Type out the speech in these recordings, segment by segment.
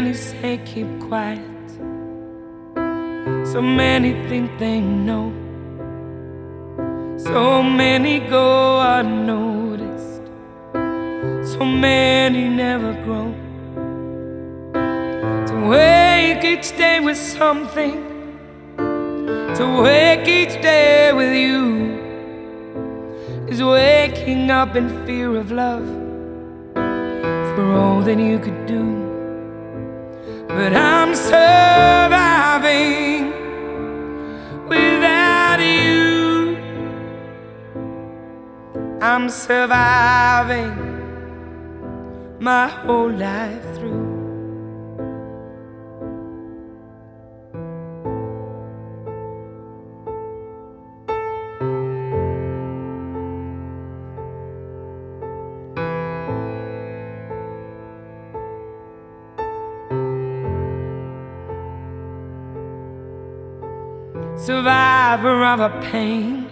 many say keep quiet. So many think they know. So many go unnoticed. So many never grow. To wake each day with something, to wake each day with you, is waking up in fear of love for all that you could do. But I'm surviving without you. I'm surviving my whole life through. Survivor of a pain,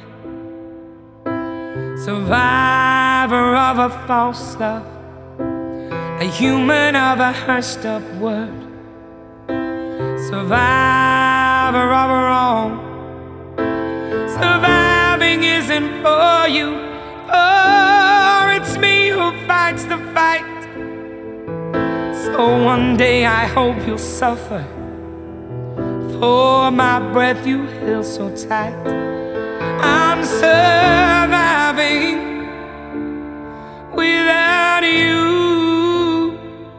survivor of a false love, a human of a hushed up word, survivor of a wrong. Surviving isn't for you, for it's me who fights the fight. So one day I hope you'll suffer for my breath you held so tight. I'm surviving without you.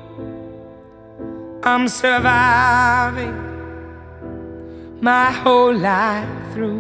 I'm surviving my whole life through.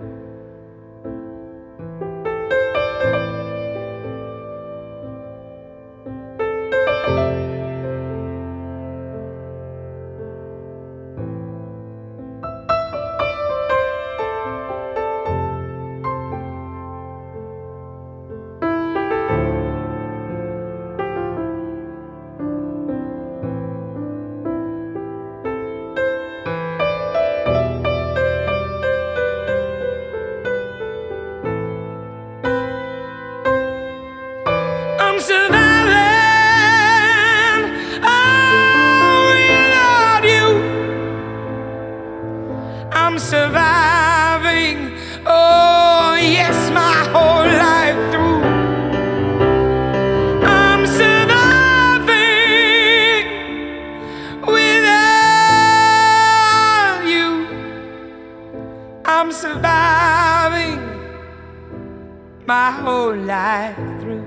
I'm surviving, oh, without you. I'm surviving, oh yes, my whole life through. I'm surviving without you. I'm surviving my whole life through.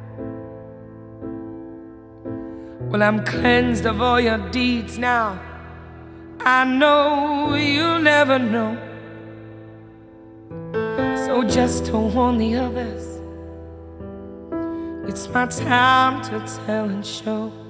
Well, I'm cleansed of all your deeds now. I know you'll never know. So just to warn the others, it's my time to tell and show.